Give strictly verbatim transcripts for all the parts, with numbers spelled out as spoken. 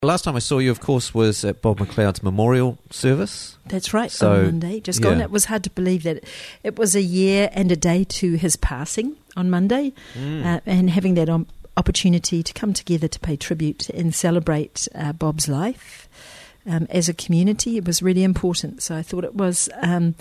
Last time I saw you, of course, was at Bob McLeod's memorial service. That's right, so, on Monday, just yeah. gone. It was hard to believe that it was a year and a day to his passing on Monday, mm. uh, and having that um, opportunity to come together to pay tribute and celebrate uh, Bob's life um, as a community, it was really important. So I thought it was um,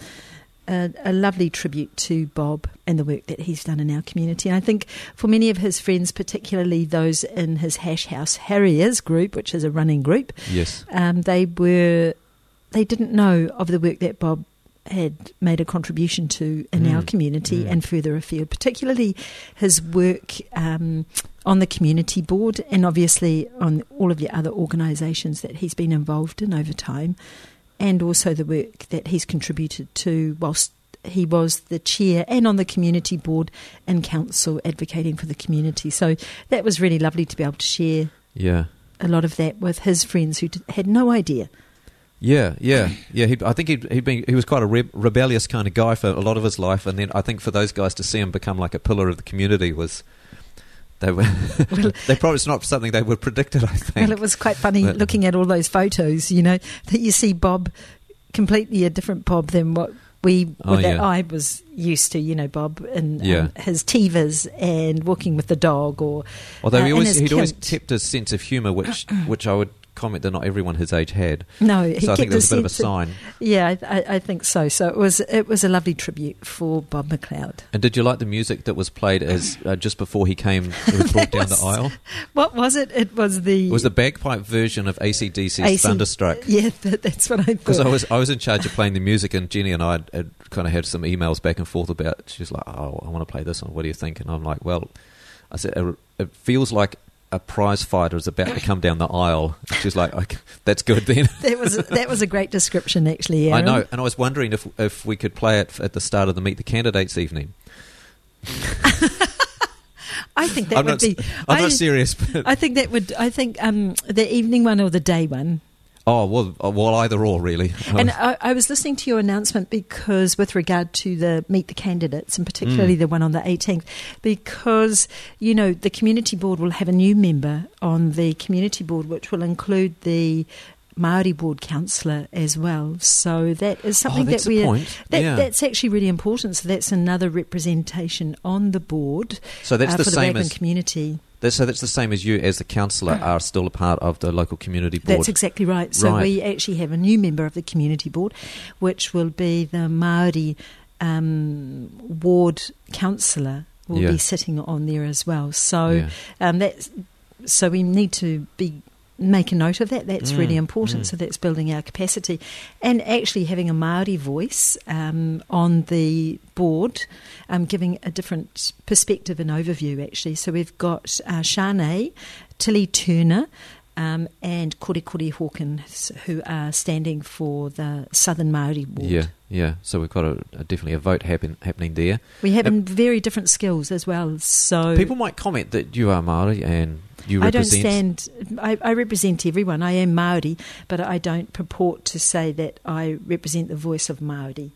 a, a lovely tribute to Bob and the work that he's done in our community. And I think for many of his friends, particularly those in his Hash House Harriers group, which is a running group, yes, um, they were they didn't know of the work that Bob had made a contribution to in mm. our community mm. and further afield, particularly his work um, on the community board and obviously on all of the other organisations that he's been involved in over time, and also the work that he's contributed to whilst he was the chair and on the community board and council advocating for the community. So that was really lovely to be able to share yeah. a lot of that with his friends who d- had no idea. Yeah, yeah, yeah. He, I think he'd, he'd been, he was quite a re- rebellious kind of guy for a lot of his life, and then I think for those guys to see him become like a pillar of the community was... They were. Well, they probably it's not something they were predicted, I think. Well, it was quite funny but, looking at all those photos. You know that you see Bob, completely a different Bob than what we oh, that yeah. I was used to. You know, Bob and yeah. um, his Tivas and walking with the dog, or although uh, he always, and his he'd kilt. always kept his sense of humour, which which I would comment that not everyone his age had. No, he so I kept think that was a bit of a sense sign. Yeah, I, I, I think so. So it was it was a lovely tribute for Bob McLeod. And did you like the music that was played as uh, just before he came was brought down was, the aisle? What was it? It was the it was the bagpipe version of A C D C's A C Thunderstruck. Yeah, that, that's what I thought. Because I was I was in charge of playing the music, and Jenny and I had, had kind of had some emails back and forth about. She's like, "Oh, I want to play this one. What do you think?" And I'm like, "Well," I said, "It feels like a prize fighter is about to come down the aisle." She's like, okay, "That's good then." That was that was a great description, actually, Aaron. I know, and I was wondering if if we could play it at the start of the Meet the Candidates evening. I think that I'm would not, be. I'm I, not serious. But I think that would. I think um, the evening one or the day one. Oh, well, well, either or, really. And I, I was listening to your announcement because with regard to the Meet the Candidates, and particularly mm. the one on the eighteenth, because, you know, the community board will have a new member on the community board, which will include the Māori board councillor as well. So that is something oh, that's that we are that, yeah. that's actually really important. So that's another representation on the board. So that's uh, the for same the Raglan as community. That's, so that's the same as you, as the councillor, are still a part of the local community board. That's exactly right. So right. we actually have a new member of the community board, which will be the Māori um, ward councillor will yeah. be sitting on there as well. So yeah. um, that's so we need to be. Make a note of that. That's mm, really important. Mm. So that's building our capacity, and actually having a Māori voice um, on the board, um, giving a different perspective and overview. Actually, so we've got uh, Shanae, Tilly Turner, um, and Kore Kore Hawkins, who are standing for the Southern Māori board. Yeah, yeah. So we've got a, a definitely a vote happen, happening there. We have um, very different skills as well. So people might comment that you are Māori and. You I don't represent... stand. I, I represent everyone. I am Māori, but I don't purport to say that I represent the voice of Māori.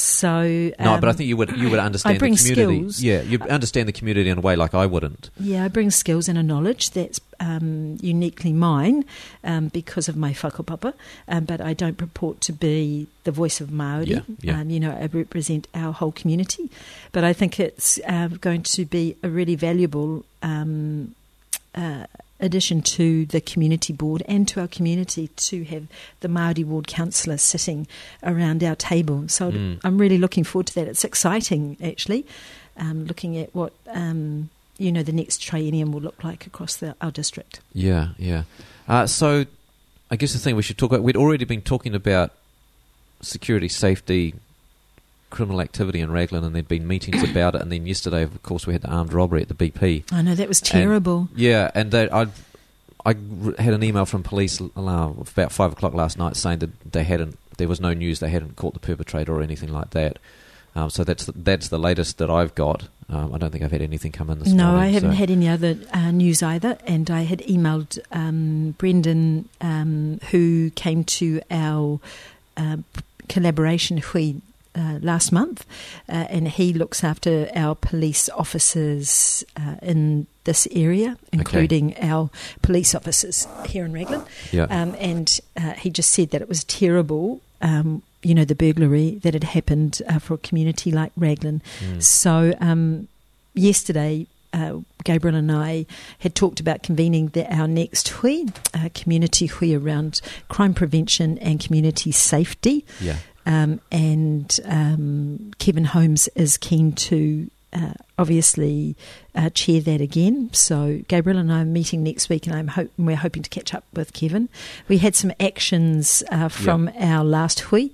So um, no, but I think you would you would understand I bring the community. Skills. Yeah, you understand the community in a way like I wouldn't. Yeah, I bring skills and a knowledge that's um, uniquely mine um, because of my whakapapa, um, but I don't purport to be the voice of Māori. Yeah, yeah. Um, you know, I represent our whole community, but I think it's uh, going to be a really valuable. Um, Uh, addition to the community board and to our community to have the Māori ward councillor sitting around our table. So mm. I'm really looking forward to that. It's exciting, actually, um, looking at what um, you know the next triennium will look like across the, our district. Yeah, yeah. Uh, so I guess the thing we should talk about, we'd already been talking about security, safety, criminal activity in Raglan, and there'd been meetings about it, and then yesterday, of course, we had the armed robbery at the B P. I know, that was terrible. And, yeah, and they, I I had an email from police uh, about five o'clock last night saying that they hadn't, there was no news, they hadn't caught the perpetrator or anything like that. Um, so that's that's the latest that I've got. Um, I don't think I've had anything come in this no, morning. No, I haven't so. had any other uh, news either, and I had emailed um, Brendan, um, who came to our uh, collaboration hui uh, last month, uh, and he looks after our police officers uh, in this area, including okay. our police officers here in Raglan. Yeah. Um, and uh, he just said that it was terrible, um, you know, the burglary that had happened uh, for a community like Raglan. Mm. So um, yesterday, Uh, Gabriel and I had talked about convening the, our next hui, uh, community hui around crime prevention and community safety. Yeah. Um, and um, Kevin Holmes is keen to uh, obviously uh, chair that again. So Gabriel and I are meeting next week, and I'm hope we're hoping to catch up with Kevin. We had some actions uh, from yeah. our last hui,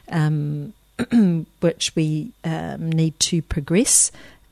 um, which we um, need to progress.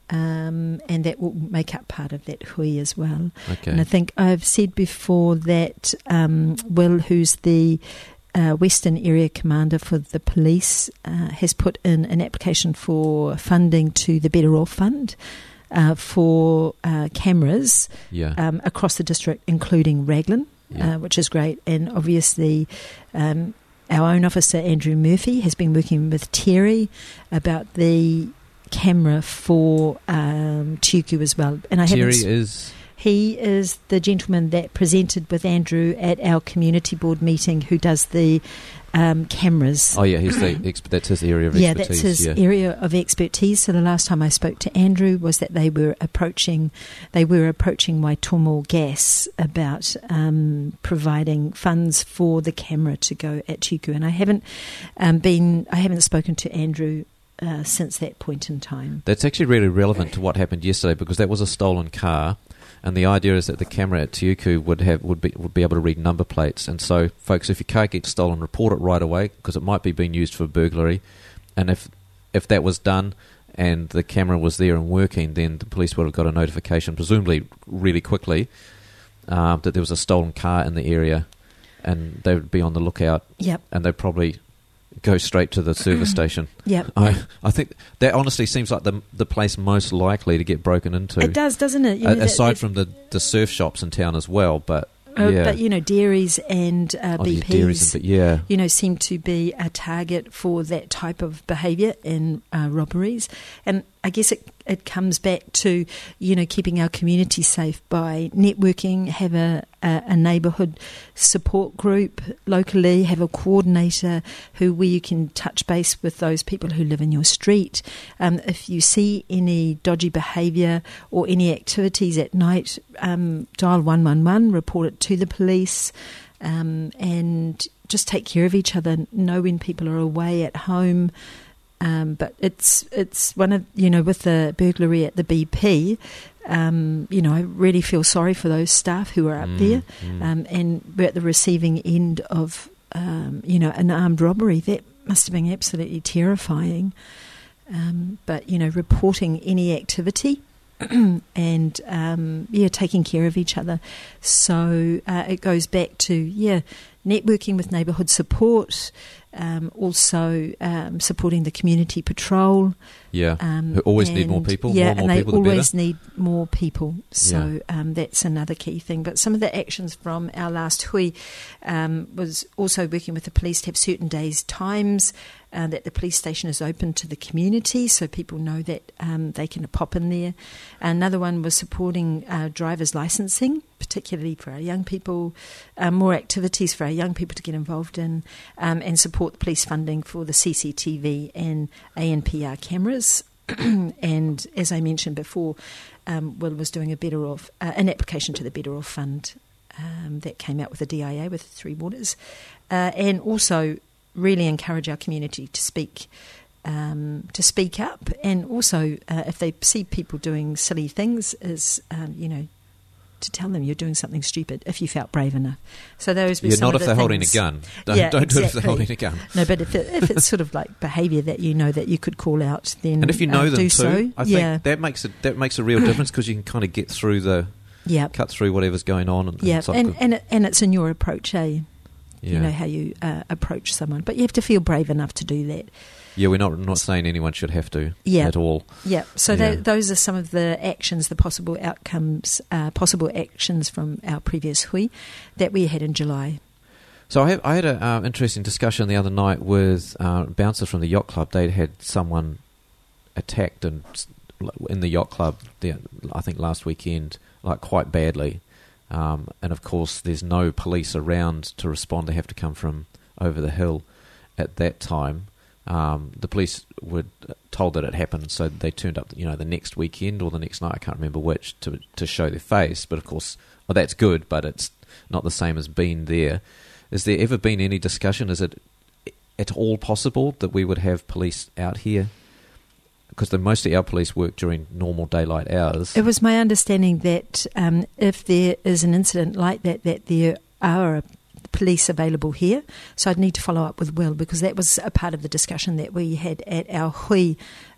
Um, and that will make up part of that hui as well. Okay. And I think I've said before that um, Will, who's the uh, Western Area Commander for the police, uh, has put in an application for funding to the Better Off Fund uh, for uh, cameras yeah. um, across the district, including Raglan, yeah. uh, which is great. And obviously um, our own officer, Andrew Murphy, has been working with Terry about the camera for um, Tuku as well. And I Terry haven't, is... He is the gentleman that presented with Andrew at our community board meeting, who does the um, cameras. Oh yeah, he's the exp- that's his area of yeah, expertise. that's his yeah. area of expertise. So the last time I spoke to Andrew was that they were approaching, they were approaching Waitomo Gas about um, providing funds for the camera to go at Tuku. And I haven't um, been, I haven't spoken to Andrew Uh, since that point in time. That's actually really relevant to what happened yesterday, because that was a stolen car, and the idea is that the camera at Tuku would have would be would be able to read number plates. And so, folks, if your car gets stolen, report it right away, because it might be being used for burglary. And if if that was done and the camera was there and working, then the police would have got a notification, presumably really quickly, um, that there was a stolen car in the area, and they would be on the lookout. Yep. And they'd probably go straight to the service station. Yep. I I think that honestly seems like the the place most likely to get broken into. It does, doesn't it? You A- know, aside that, from the, the surf shops in town as well, but uh, yeah. but you know, dairies and uh, oh, B yeah, Ps, dairies and, yeah. you know, seem to be a target for that type of behaviour in uh, robberies. And I guess it it comes back to, you know, keeping our community safe by networking, have a, a, a neighbourhood support group locally, have a coordinator who where you can touch base with those people who live in your street. Um, if you see any dodgy behaviour or any activities at night, um, dial one one one, report it to the police, um, and just take care of each other, know when people are away at home. Um, but it's it's one of, you know, with the burglary at the B P, um, you know, I really feel sorry for those staff who are up Mm, there, mm. um, and we're at the receiving end of, um, you know, an armed robbery. That must have been absolutely terrifying. Um, but, you know, reporting any activity and, um, yeah, taking care of each other. So uh, it goes back to, yeah, networking with neighbourhood support, um, also um, supporting the community patrol. Yeah, Um, who always need and- more people. Yeah, more and more and they people, the always better. need more people. So um, that's another key thing. But some of the actions from our last hui um, was also working with the police to have certain days, times uh, that the police station is open to the community, so people know that um, they can pop in there. Another one was supporting uh, drivers licensing, particularly for our young people, uh, more activities for our young people to get involved in, um, and support the police funding for the C C T V and A N P R cameras. And as I mentioned before, um, Will was doing a better off uh, an application to the Better Off Fund um, that came out with the D I A with Three Waters, uh, and also really encourage our community to speak um, to speak up, and also uh, if they see people doing silly things, is um, you know, to tell them you're doing something stupid if you felt brave enough. So those were You're some not of if the they're holding a things. gun. Don't, Yeah, don't do it if they're exactly. holding a gun. No, but if, it, if it's sort of like behaviour that you know that you could call out, then And if you know uh, them do too, so. I think yeah, that makes a, that makes a real difference, because you can kind of get through the yeah, cut through whatever's going on. And, yeah, and, sort and of- and, it, and it's in your approach, eh? yeah. You know how you uh, approach someone, but you have to feel brave enough to do that. yeah, we're not not saying anyone should have to Yeah. at all. Yeah, so Yeah. tho- those are some of the actions, the possible outcomes, uh, possible actions from our previous hui that we had in July. So I, have, I had an um, interesting discussion the other night with uh, bouncers from the yacht club. They'd had someone attacked and in the yacht club, the, I think last weekend, like quite badly. Um, and of course, there's no police around to respond. They have to come from over the hill at that time. Um, the police were told that it happened, so they turned up, you know, the next weekend or the next night, I can't remember which, to to show their face. But of course, well, that's good, but it's not the same as being there. Has there ever been any discussion? Is it at all possible that we would have police out here? Because the most of our police work during normal daylight hours. It was my understanding that um, if there is an incident like that, that there are police available here. So I'd need to follow up with Will, because that was a part of the discussion that we had at our hui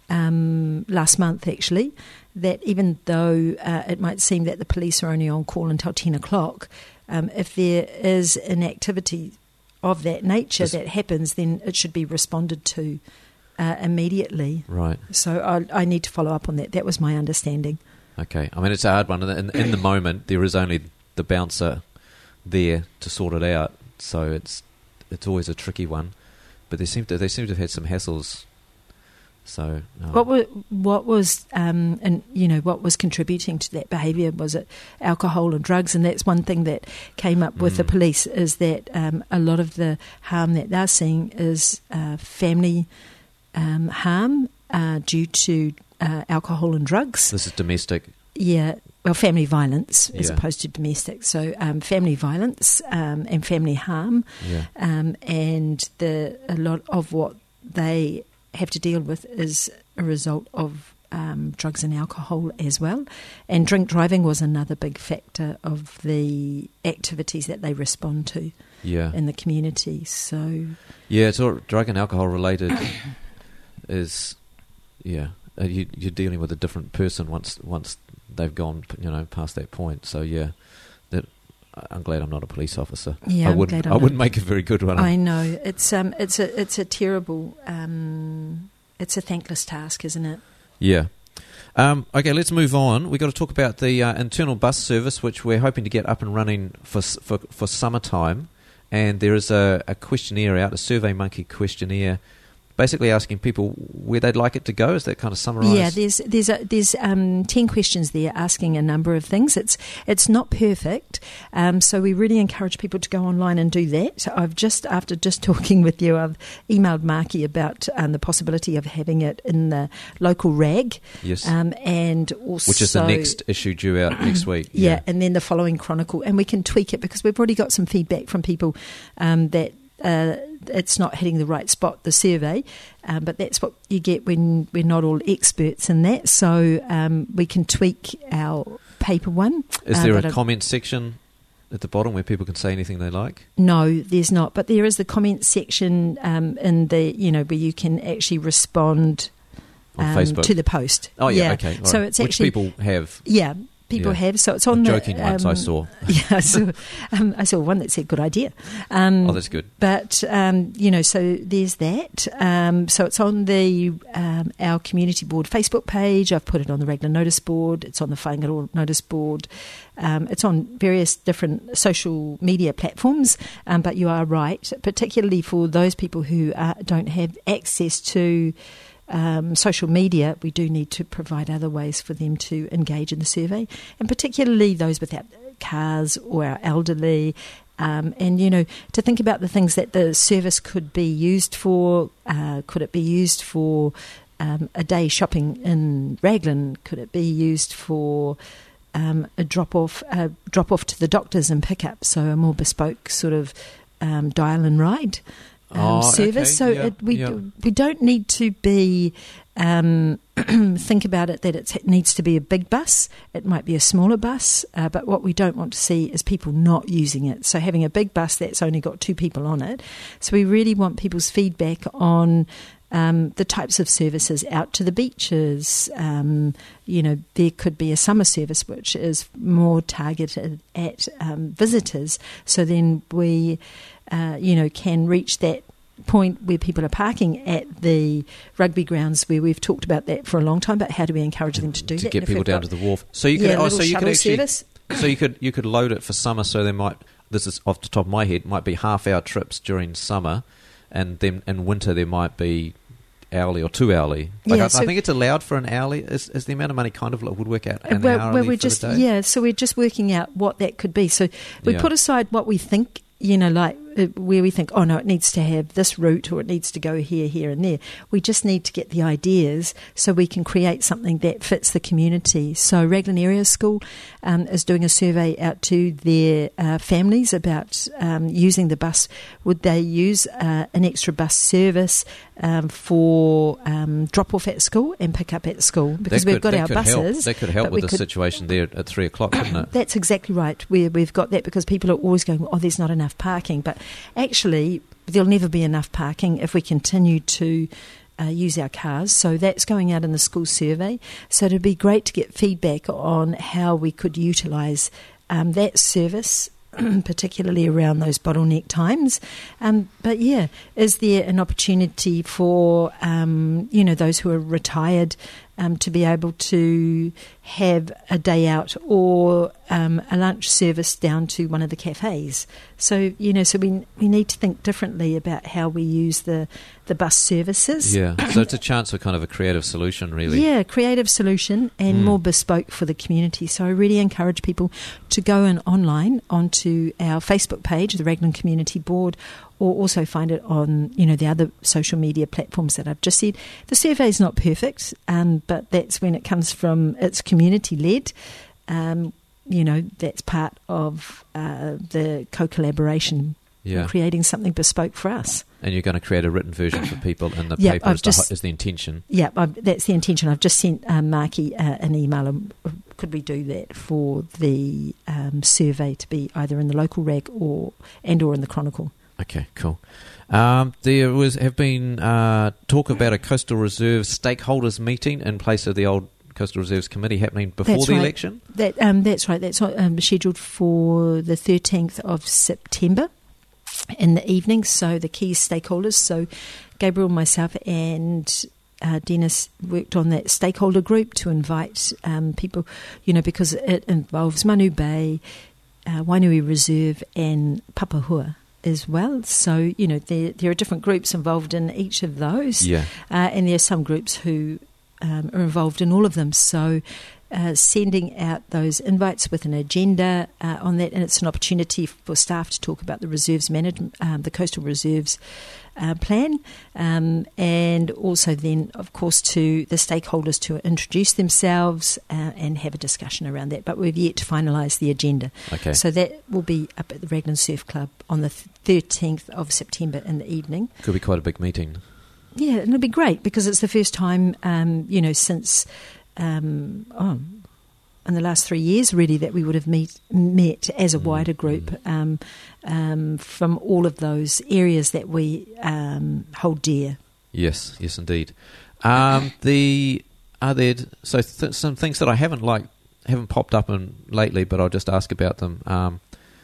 um, last month, actually, that even though uh, it might seem that the police are only on call until ten o'clock, um, if there is an activity of that nature this that happens, then it should be responded to Uh, immediately. Right. So I, I need to follow up on that. That was my understanding. Okay. I mean, it's a hard one. In, in the moment, there is only the bouncer there to sort it out. So it's it's always a tricky one. But they seem to they seem to have had some hassles. So um, what were, what was um, and you know what was contributing to that behaviour? Was it alcohol and drugs? And that's one thing that came up with mm. the police, is that um, a lot of the harm that they're seeing is uh, family Um, harm uh, due to uh, alcohol and drugs. This is domestic. Yeah, well, family violence as yeah. opposed to domestic. So um, family violence um, and family harm, yeah. um, and the a lot of what they have to deal with is a result of um, drugs and alcohol as well. And drink driving was another big factor of the activities that they respond to yeah. in the community. So yeah, it's all drug and alcohol related. Is yeah, uh, you, you're dealing with a different person once once they've gone, you know, past that point. So yeah, that I'm glad I'm not a police officer. Yeah, I I'm wouldn't. glad I'm I not. wouldn't make a very good one. I know it's um it's a it's a terrible um it's a thankless task, isn't it? Yeah. Um, okay, let's move on. We've got to talk about the uh, internal bus service, which we're hoping to get up and running for for, for summertime. And there is a, a questionnaire out, a SurveyMonkey questionnaire, basically asking people where they'd like it to go. Is that kind of summarised? Yeah, there's there's a, there's um, ten questions there asking a number of things. It's it's not perfect, um, so we really encourage people to go online and do that. I've just after just talking with you, I've emailed Marky about um, the possibility of having it in the local rag. Yes, um, and also which is the next issue due out next week. Yeah, yeah, and then the following Chronicle, and we can tweak it because we've already got some feedback from people um, that. Uh, it's not hitting the right spot, the survey, um, but that's what you get when we're not all experts in that. So um, we can tweak our paper one. Is uh, there a I- comment section at the bottom where people can say anything they like? No, there's not. But there is the comment section um, in the, you know, where you can actually respond On um, Facebook? to the post. Oh, yeah, okay. All So right. it's Which actually people have. Yeah. People Yeah. have, so it's on the Joking ones I um, saw. Yeah, I saw, um, I saw one that said "good idea." Um, Oh, that's good. But um, you know, so there's that. Um, so it's on the um, our community board Facebook page. I've put it on the regular notice board. It's on the Whangaroa notice board. Um, it's on various different social media platforms. Um, but you are right, particularly for those people who uh, don't have access to. Um, social media, we do need to provide other ways for them to engage in the survey, and particularly those without cars or our elderly. Um, and, you know, to think about the things that the service could be used for. Uh, could it be used for um, a day shopping in Raglan? Could it be used for um, a drop-off uh, drop-off to the doctors and pick-up, so a more bespoke sort of um, dial and ride? Um, Oh, service, okay. so Yeah, it, we yeah. we don't need to be um, think about it that it needs to be a big bus. It might be a smaller bus, uh, but what we don't want to see is people not using it. So having a big bus that's only got two people on it. So we really want people's feedback on um, the types of services out to the beaches. Um, you know, there could be a summer service which is more targeted at um, visitors. So then we. Uh, you know, can reach that point where people are parking at the rugby grounds, where we've talked about that for a long time. But how do we encourage them to do to that? get And if people we've down got- to the wharf? So you could, yeah, oh, little so you could shuttle actually, service. so you could you could load it for summer. So they might. this is off the top of my head, might be half-hour trips during summer, and then in winter there might be hourly or two hourly. Like Yeah, I, so- I think it's allowed for an hourly. Is, is the amount of money kind of like would work out an Well, hourly well, we're for just the day? yeah, so we're just working out what that could be. So we Yeah. put aside what we think, you know, like uh, where we think, oh no, it needs to have this route or it needs to go here, here, and there. We just need to get the ideas so we can create something that fits the community. So Raglan Area School um, is doing a survey out to their uh, families about um, using the bus. Would they use uh, an extra bus service um, for um, drop off at school and pick up at school? Because That we've could- got that our could help. buses. That could help but we with the could- situation there at three o'clock, couldn't it? That's exactly right. We, we've got that because people are always going, oh, there's not enough parking. But actually, there'll never be enough parking if we continue to uh, use our cars. So that's going out in the school survey. So it'd be great to get feedback on how we could utilise um, that service, particularly around those bottleneck times. Um, but yeah, is there an opportunity for, um, you know, those who are retired um, to be able to have a day out or um, a lunch service down to one of the cafes? So, you know, so we we need to think differently about how we use the, the bus services. Yeah, so it's a chance for kind of a creative solution, really. Yeah, creative solution and Mm. more bespoke for the community. So I really encourage people to go and online onto our Facebook page, the Raglan Community Board, or also find it on, you know, the other social media platforms that I've just said. The survey is not perfect, um, but that's when it comes from, it's community-led. Um, you know, that's part of uh, the co-collaboration, Yeah. creating something bespoke for us. And you're going to create a written version for people in the Yeah, paper I've is the, just- is the intention. Yeah, I've, that's the intention. I've just sent um, Marky uh, an email. Um, could we do that for the um, survey to be either in the local rag or and or in the Chronicle? Okay, cool. Um, there was have been uh, talk about a Coastal Reserve stakeholders meeting in place of the old Coastal Reserves Committee happening before That's the right. election. That um, that's right. That's um, scheduled for the thirteenth of September in the evening. So the key stakeholders. So Gabriel, myself, and uh, Dennis worked on that stakeholder group to invite um, people. You know, because it involves Manu Bay, uh, Wainui Reserve, and Papahua as well. So, you know, there there are different groups involved in each of those. Yeah. Uh, and there are some groups who um, are involved in all of them. So uh, sending out those invites with an agenda uh, on that, and it's an opportunity for staff to talk about the reserves management, um, the coastal reserves uh, plan, um, and also then, of course, to the stakeholders to introduce themselves uh, and have a discussion around that. But we've yet to finalise the agenda. Okay. So that will be up at the Raglan Surf Club on the thirteenth of September in the evening. Could be quite a big meeting. Yeah, and it'll be great because it's the first time, um, you know, since um, oh, in the last three years, really, that we would have meet, met as a Mm, wider group um, um, from all of those areas that we um, hold dear. Yes, yes, indeed. Um, the are there so th- some things that I haven't like haven't popped up in lately, but I'll just ask about them. Um,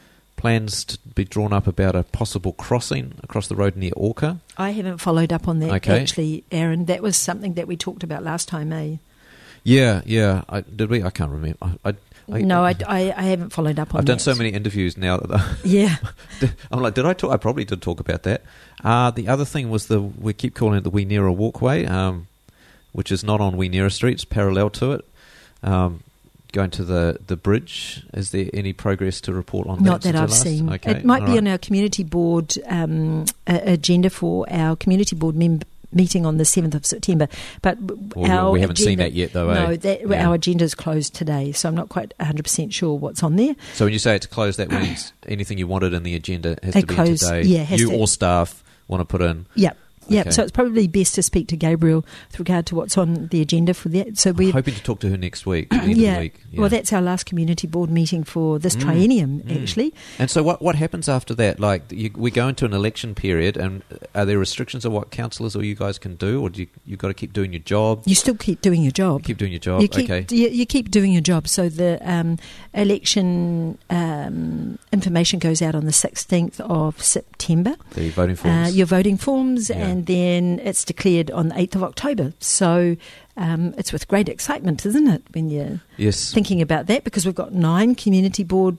plans to be drawn up about a possible crossing across the road near Orca. I haven't followed up on that, Okay. actually, Aaron. That was something that we talked about last time, eh? Yeah, yeah. I, did we? I can't remember. I, I, I, no, I, I, I haven't followed up on I've that. done so many interviews now that I, Yeah. I'm like, did I talk? I probably did talk about that. Uh, the other thing was the we keep calling it the Weenera Walkway, um, which is not on Weenera Street; it's parallel to it. Um, going to the, the bridge, is there any progress to report on Not that? that I've since the seen. last? Okay, It might all be right. on our community board um, uh, agenda for our community board mem- meeting on the seventh of September. But w- Well, our we haven't seen agenda- that yet, though. No, eh? that, Yeah. our agenda is closed today, so I'm not quite one hundred percent sure what's on there. So when you say it's closed, that means anything you wanted in the agenda has It to be closed, in today. yeah, has you to- or staff want to put in. Yep. Yeah, Okay. so it's probably best to speak to Gabriel with regard to what's on the agenda for that. So I'm we, hoping to talk to her next week. At the end yeah, of the week. Yeah. well, that's our last community board meeting for this Mm, triennium, mm. actually. And so what what happens after that? Like you, we go into an election period, and are there restrictions on what councillors or you guys can do, or do you you got to keep doing your job? You still keep doing your job. Keep doing your job. You keep, okay. you, you keep doing your job. So the um, election um, information goes out on the sixteenth of September. The voting Uh, forms. your voting forms, Yeah. and then it's declared on the eighth of October. So um, it's with great excitement, isn't it, when you're yes. thinking about that, because we've got nine community board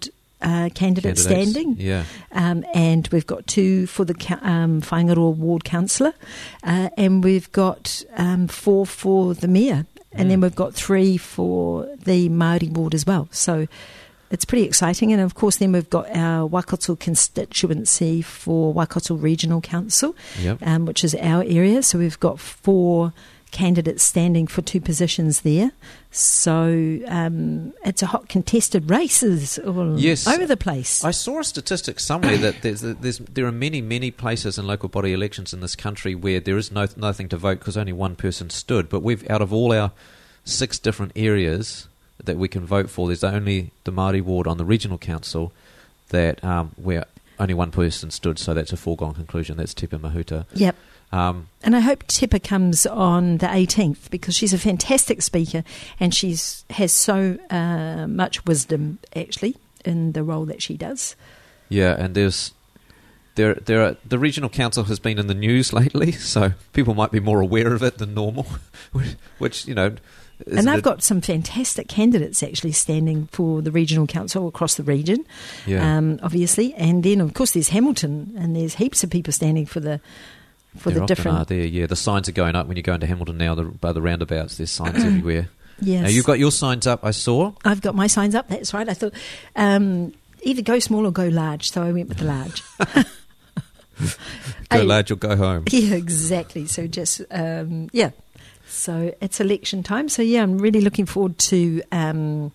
uh, candidate Candidates. standing. Yeah. Um, and we've got two for the um, Whangaroa Ward Councillor, uh, and we've got um, four for the Mayor, and mm. then we've got three for the Māori Ward as well. So it's pretty exciting. And of course then we've got our Waikato constituency for Waikato Regional Council, yep. um, which is our area. So we've got four candidates standing for two positions there. So um, it's a hot contested races all yes. over the place. I saw a statistic somewhere that there's, there's there are many, many places in local body elections in this country where there is no nothing to vote because only one person stood. But we've, out of all our six different areas that we can vote for, there's only the Māori ward on the regional council that um, where only one person stood, so that's a foregone conclusion. That's Tepa Mahuta. Yep. Um, and I hope Tepa comes on the eighteenth because she's a fantastic speaker and she's has so uh, much wisdom actually in the role that she does. Yeah, and there's there there are, the regional council has been in the news lately, so people might be more aware of it than normal, which, which you know. And they've got some fantastic candidates actually standing for the regional council across the region, yeah. um, obviously. And then, of course, there's Hamilton, and there's heaps of people standing for the for there the different. Are there, yeah. The signs are going up when you go into Hamilton now. The, by the roundabouts, there's signs everywhere. Yes, now, you've got your signs up. I saw. I've got my signs up. That's right. I thought um, either go small or go large, so I went with the large. Go I, large or go home. Yeah, exactly. So just um, yeah. So it's election time. So, yeah, I'm really looking forward to, um,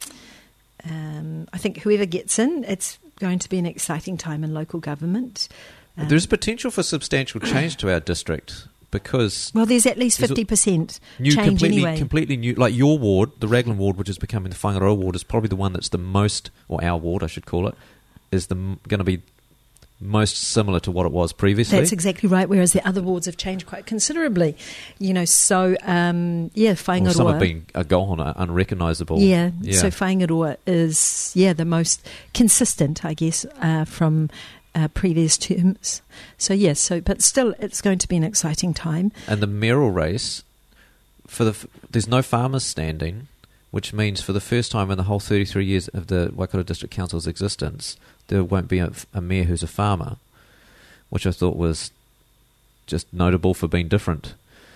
um, I think whoever gets in, it's going to be an exciting time in local government. Um, There's potential for substantial change to our district because... Well, there's at least fifty percent new, change completely, anyway. Completely new. Like your ward, the Raglan ward, which is becoming the Whangaroa ward, is probably the one that's the most, or our ward, I should call it, is the going to be most similar to what it was previously. That's exactly right, whereas the other wards have changed quite considerably. You know, so, um, yeah, Whangaroa... Well, some have been uh, gone, uh, unrecognisable. Yeah, yeah, so Whangaroa is, yeah, the most consistent, I guess, uh, from uh, previous terms. So, yes, yeah, so, but still, it's going to be an exciting time. And the mayoral race, for the there's no farmers standing, which means for the first time in the whole thirty-three years of the Waikato District Council's existence, there won't be a, a mayor who's a farmer, which I thought was just notable for being different.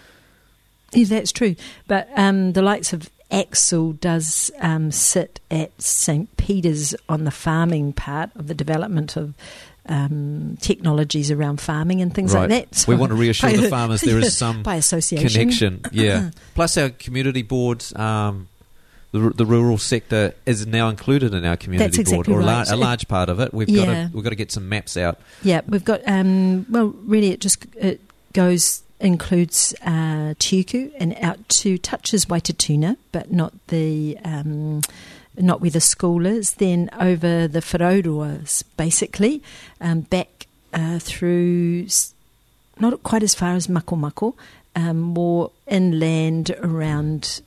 Yeah, that's true. But um, the likes of Axel does um, sit at Saint Peter's on the farming part of the development of um, technologies around farming and things right. like that. So we want to reassure by, the farmers there yeah, is some by association. connection. Yeah. Plus our community boards... Um, The, the rural sector is now included in our community That's exactly board, or right. a, lar- a large part of it. We've yeah. got to we've got to get some maps out. Yeah, we've got. Um, well, really, it just it goes includes uh, Tiuku and out to touches Waitatuna, but not the um, not where the school is. Then over the Wharauroas, basically, um, back uh, through not quite as far as Mako Mako, um, more inland around.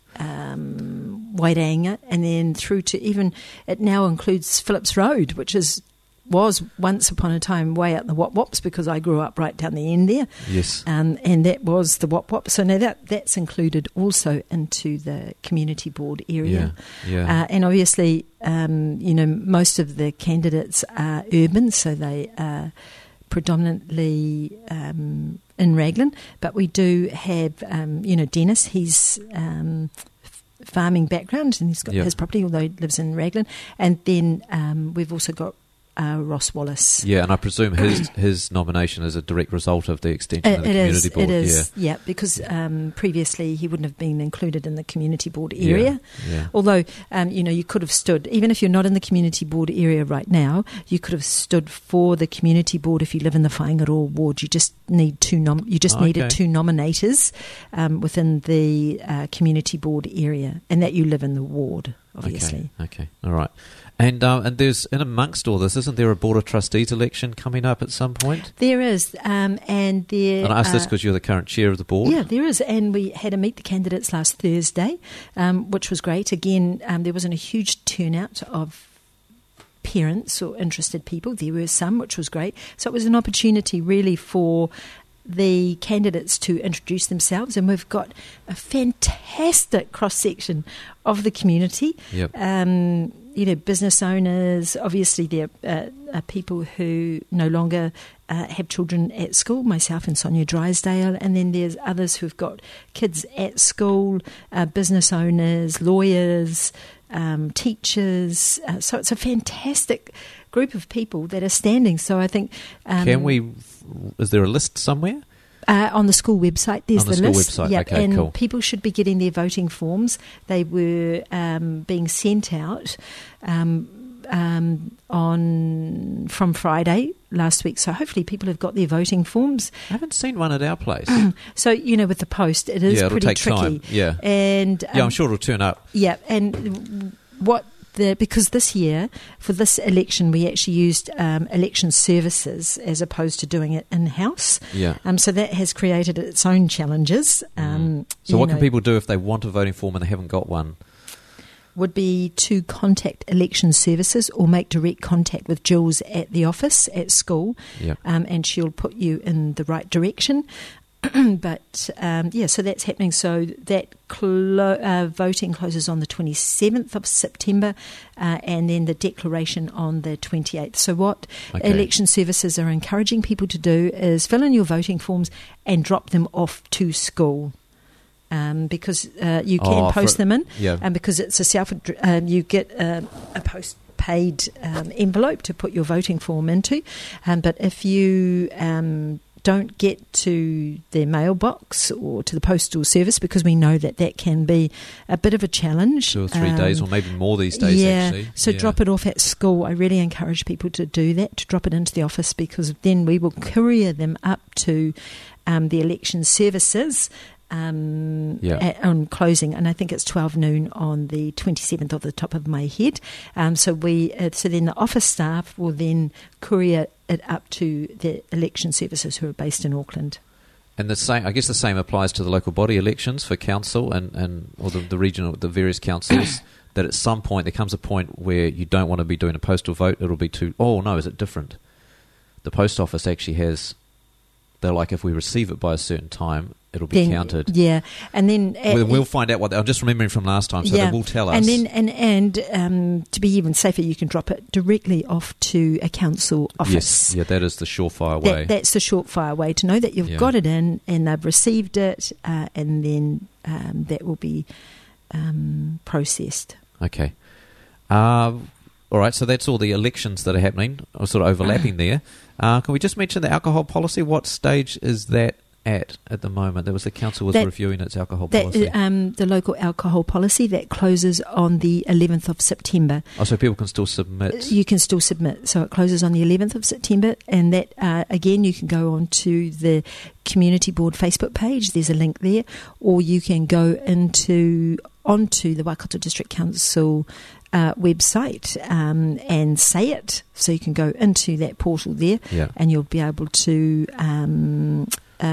Um, Wairanga, and then through to even it now includes Phillips Road, which is was once upon a time way out the Wop Wops because I grew up right down the end there. Yes, um, and that was the Wop Wop. So now that that's included also into the community board area. Yeah, yeah. Uh, and obviously, um, you know, most of the candidates are urban, so they are predominantly um, in Raglan, but we do have, um, you know, Dennis, he's um, f- farming background and he's got yep. his property, although he lives in Raglan. And then um, we've also got uh, Ross Wallace. Yeah, and I presume his his nomination is a direct result of the extension It, of the it community is, board. it is, yeah, yeah, because um, previously he wouldn't have been included in the community board area. Yeah, yeah. Although, um, you know, you could have stood, even if you're not in the community board area right now, you could have stood for the community board if you live in the Whangaroa ward. You just need two. Nom- you just oh, needed okay. two nominators um, within the uh, community board area, and that you live in the ward, obviously. Okay, okay. All right. And um, and there's, in amongst all this, isn't there a Board of Trustees election coming up at some point? There is, um, and there... And I ask this uh, because you're the current chair of the board. Yeah, there is, and we had to meet the candidates last Thursday, um, which was great. Again, um, there wasn't a huge turnout of parents or interested people. There were some, which was great. So it was an opportunity really for the candidates to introduce themselves, and we've got a fantastic cross-section of the community. Yep. Um, you know, business owners. Obviously, there uh, are people who no longer uh, have children at school, myself and Sonia Drysdale, and then there's others who've got kids at school, uh, business owners, lawyers, um, teachers. Uh, so it's a fantastic group of people that are standing. So I think... Um, Can we... Is there a list somewhere? Uh, on the school website, there's on the, the school list. Website. Yep. Okay, and cool. people should be getting their voting forms. They were um, being sent out um, um, on from Friday last week. So hopefully people have got their voting forms. I haven't seen one at our place. So, you know, with the post, it is yeah, it'll pretty take tricky. time. Yeah, and um, yeah, I'm sure it'll turn up. Yeah, and what... The, because this year, for this election, we actually used um, election services as opposed to doing it in-house. Yeah. Um, so that has created its own challenges. Um, mm. So what know, can people do if they want a voting form and they haven't got one? Would be to contact election services or make direct contact with Jules at the office at school, Yeah. um, and she'll put you in the right direction. But, um, yeah, so that's happening. So that clo- uh, voting closes on the twenty-seventh of September, uh, and then the declaration on the twenty-eighth. So what Okay. election services are encouraging people to do is fill in your voting forms and drop them off to school. Um, because uh, you can Oh, post for- them in, yeah. and because it's a self, um, you get um, a post-paid um, envelope to put your voting form into. Um, but if you um, don't get to their mailbox or to the postal service, because we know that that can be a bit of a challenge. Two or three um, days, or maybe more these days, yeah, actually. so yeah. drop it off at school. I really encourage people to do that, to drop it into the office, because then we will courier them up to um, the election services um, Yeah. at, on closing, and I think it's twelve noon on the twenty-seventh off the top of my head. Um, so we, uh, so then the office staff will then courier it up to the election services who are based in Auckland. And the same, I guess, the same applies to the local body elections for council and, and or the, the regional, the various councils. That at some point there comes a point where you don't want to be doing a postal vote. It'll be too. Oh no, is it different? The post office actually has. They're like, if we receive it by a certain time, it'll be Then, counted. Yeah, and then uh, We'll, we'll find out what. I'm just remembering from last time, so yeah. they will tell us. And then, and and um, to be even safer, you can drop it directly off to a council office. Yes, yeah, that is the surefire way. That, that's the short-fire way to know that you've Yeah. got it in and they've received it, uh, and then um, that will be um, processed. Okay. Uh, all right, so that's all the elections that are happening, or sort of overlapping there. Uh, can we just mention the alcohol policy? What stage is that at at the moment? There was the council was That- reviewing its alcohol That, policy. um, the local alcohol policy that closes on the eleventh of September. oh, so people can still submit. You can still submit. So it closes on the eleventh of September, and that, uh, again, you can go on to the Community Board Facebook page. There's a link there, or you can go into onto the Waikato District Council uh, website um, and say it. So you can go into that portal there, Yeah. and you'll be able to um,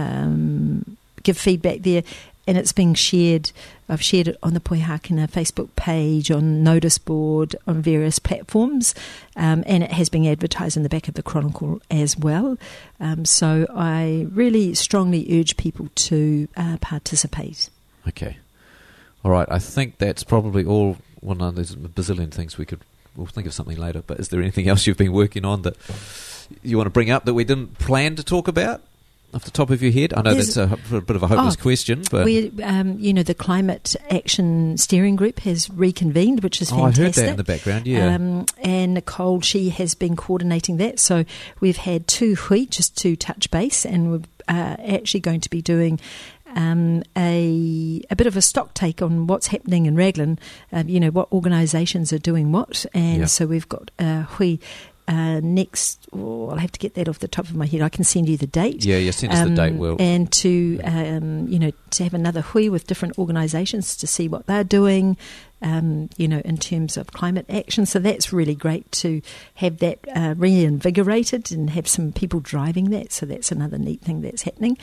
um, give feedback there. And it's being shared. I've shared it on the Poihakena Facebook page, on notice board, on various platforms, um, and it has been advertised in the back of the Chronicle as well. Um, so I really strongly urge people to uh, participate. Okay. All right. I think that's probably all. Well, no, there's a bazillion things we could. We'll think of something later. But is there anything else you've been working on that you want to bring up that we didn't plan to talk about off the top of your head? I know There's- that's a, a bit of a hopeless Oh, question, but We, um, you know, the Climate Action Steering Group has reconvened, which is oh, I fantastic. heard that in the background. Yeah. Um, and Nicole, she has been coordinating that. So we've had two hui just to touch base, and we're uh, actually going to be doing um, a a bit of a stock take on what's happening in Raglan. Um, you know, what organisations are doing what, and Yeah. so we've got a hui. Uh, next, oh, I'll have to get that off the top of my head. I can send you the date. yeah. Yeah. Send us the Um, date. Will. and to um, you know, to have another hui with different organisations to see what they're doing, um, you know, in terms of climate action. So that's really great to have that uh, reinvigorated and have some people driving that. So that's another neat thing that's happening.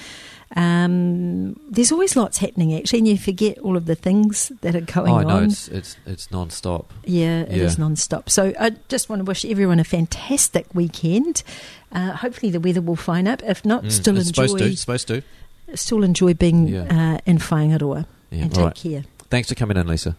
Um, there's always lots happening actually, and you forget all of the things that are going oh, on. I know. It's it's it's non-stop. Yeah, it Yeah. is non-stop. So I just want to wish everyone a fantastic weekend. Uh, hopefully the weather will fine up. If not, Mm, still it's enjoy supposed to. It's supposed to. still enjoy being Yeah. uh, in Whaingaroa. Yeah. And All take right. care. Thanks for coming in, Lisa.